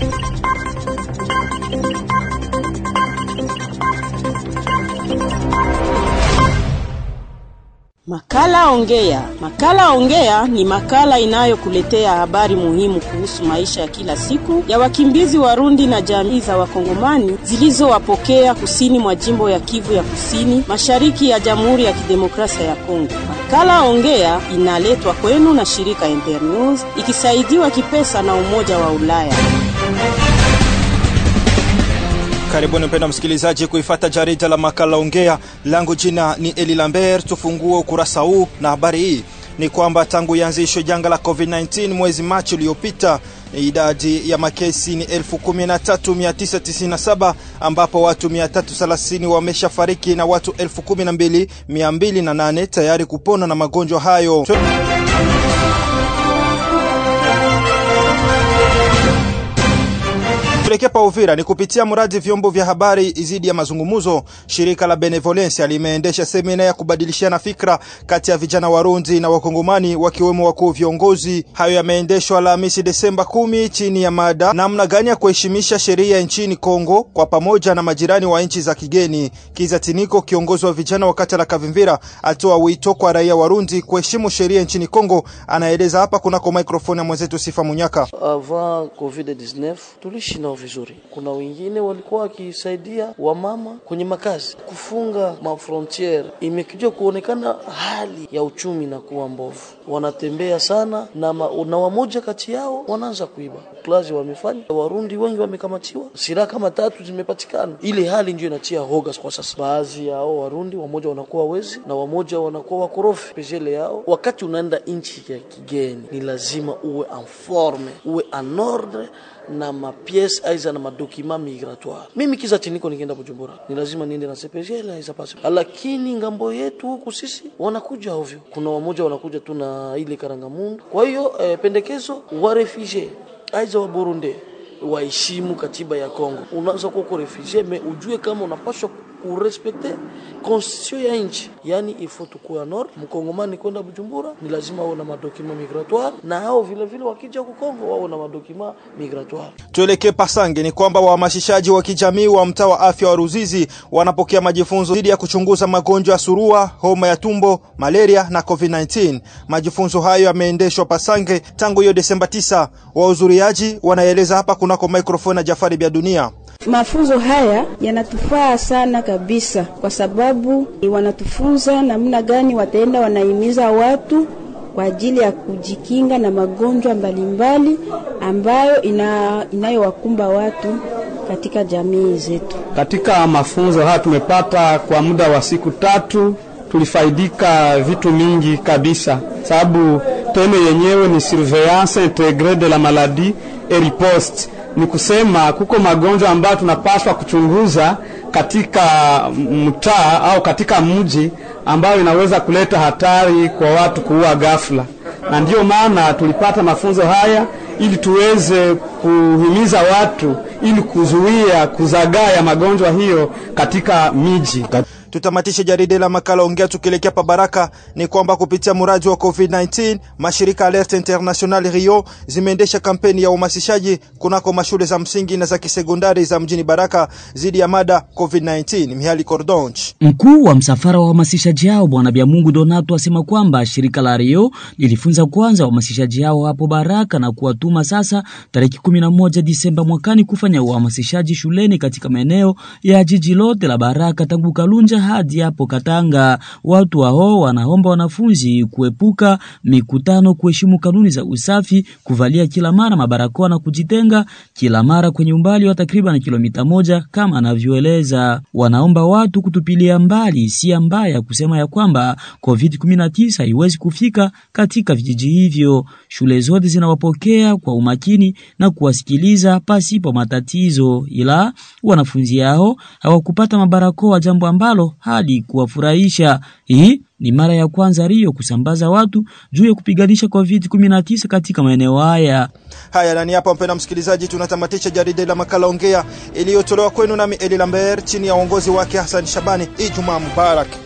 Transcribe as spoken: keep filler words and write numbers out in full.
Makala Ongea. Makala Ongea ni makala inayokuletea habari muhimu kuhusu maisha ya kila siku ya wakimbizi Warundi na jamii za Wakongomani zilizowapokea kusini mwa jimbo ya Kivu ya Kusini, mashariki ya Jamhuri ya Kidemokrasia ya Kongo. Makala Ongea inaletwa kwenu na shirika Internews ikisaidiwa kipesa na Umoja wa Ulaya. Karibuni mpendwa msikilizaji kuifuata jarida la Makala Ongea. Langu jina ni Eli Lambert. Tufungue ukurasa huu na habari hii ni kwamba tangu ianzishwe janga la COVID nineteen mwezi Machi uliopita, idadi ya makesi ni elfu kumi na tatu mia tisa tisini na saba ambapo watu mia tatu thelathini wameshafariki na watu elfu kumi na mbili mia mbili na nane tayari kupona na magonjwa hayo. Tuelekea Uvira ni kupitia mradi vyombo vya habari izidi ya mazungumuzo. Shirika la Benevolence limeendesha semina ya kubadilishana fikra kati ya vijana Warundi na Wakongomani wakiwemo wakuu viongozi. Hayo yameendeshwa Alhamisi Desemba kumi chini ya mada namna gani ya kuheshimisha sheria nchini Kongo kwa pamoja na majirani wa nchi za kigeni. Kiza Tiniko, kiongozi wa vijana wa kata la Kavimvira, atoa wito kwa raia Warundi kuheshimu sheria nchini Kongo. Anaeleza hapa kunako microphone ya mwenzetu Sifa Munyaka. Avant COVID nineteen tulishi na vizuri. Kuna wengine walikuwa wakisaidia wamama kwenye makazi kufunga mafrontiere. Imekuja kuonekana hali ya uchumi na kuwa mbovu. Wanatembea sana na, ma, na wamoja kati yao wanaanza kuiba. Klazi wamefanya, Warundi wengi wamekamatiwa. Silaha kama tatu zimepatikana. Ile hali ndio inatia hoga kwa sasa. Baadhi yao Warundi wamoja wanakuwa wezi na wamoja wanakuwa wakorofi pejele yao. Wakati unaenda nchi ya kigeni ni lazima uwe en forme, uwe en ordre na mapies aiza na madokima migratoire. Mimi Kiza Tiniko nikienda Bujumbura ni lazima niende na C P G la aiza pasi. Lakini ngambo yetu huku sisi wanakuja ovyo. Kuna wamoja wanakuja tu na ile karangamundu. Kwa hiyo eh, pendekezo wa refugee aiza wa Burundi waheshimu katiba ya Kongo. Unaanza kuwa kwa refugee me ujue kama unapaswa kurespecte constitution ya nchi. Yani ifo tukua nord, Mkongomani kwenda Bujumbura ni lazima wao na madokima migratoire na hao vile vile wakija ku Kongo wao na madokima migratoire. Tuelekee Pasange ni kwamba wahamasishaji wa kijamii wa mtaa wa afya wa Ruzizi wanapokea majifunzo dhidi ya kuchunguza magonjwa ya surua, homa ya tumbo, malaria na COVID nineteen. Majifunzo hayo yameendeshwa Pasange tangu hiyo Desemba tisa. Wahudhuriaji wanaeleza hapa kunako microphone na Jafari Bia Dunia. Mafunzo haya yanatufaa sana kabisa kwa sababu wanatufunza namna gani wataenda wanahimiza watu kwa ajili ya kujikinga na magonjwa mbalimbali ambayo ina, inayowakumba watu katika jamii zetu. Katika mafunzo haya tumepata kwa muda wa siku tatu, tulifaidika vitu mingi kabisa. Sababu teme yenyewe ni surveillance intégrée de la maladie et riposte. Ni kusema kuko magonjwa ambayo tunapaswa kuchunguza katika mtaa au katika mji ambayo inaweza kuleta hatari kwa watu kuua ghafla. Na ndio maana tulipata mafunzo haya ili tuweze kuhimiza watu ili kuzuia kuzagaa ya magonjwa hiyo katika miji. Tutamatisha jarida la Makala Ongea tukielekea pa Baraka ni kwamba kupitia mradi wa COVID nineteen mashirika Alert International Rio zimeendesha kampeni ya uhamasishaji kunako mashule za msingi na za kisekondari za mjini Baraka zidi ya mada COVID nineteen. Mihali Cordonch, mkuu wa msafara wa uhamasishaji hao Bwana Biamungu Donato, asema kwamba shirika la Rio lilifunza kwanza uhamasishaji hao hapo Baraka na kuwatuma sasa tarehe kumi na moja Disemba mwakani kufanya uhamasishaji shuleni katika maeneo ya jiji lote la Baraka tangu Kalunja hadi hapo Katanga. Watu hao wanaomba wanafunzi kuepuka mikutano, kuheshimu kanuni za usafi, kuvalia kila mara mabarakoa na kujitenga kila mara kwenye umbali wa takriban kilomita moja kama anavyoeleza. Wanaomba watu kutupilia mbali si mbaya kusema ya kwamba COVID nineteen haiwezi kufika katika vijiji hivyo. Shule zote zinawapokea kwa umakini na kuwasikiliza pasipo matatizo, ila wanafunzi hao hawakupata mabarakoa, jambo ambalo hadi kuwafurahisha. Hii ni mara ya kwanza Rio kusambaza watu juu ya kupiganisha COVID nineteen katika maeneo haya. Haya nani hapa mpenda msikilizaji, tunatamatisha jarida la Makala Ongea iliyotolewa kwenu nami Eli Lambert chini ya uongozi wake Hassan Shabani. Ijumaa Mubarak.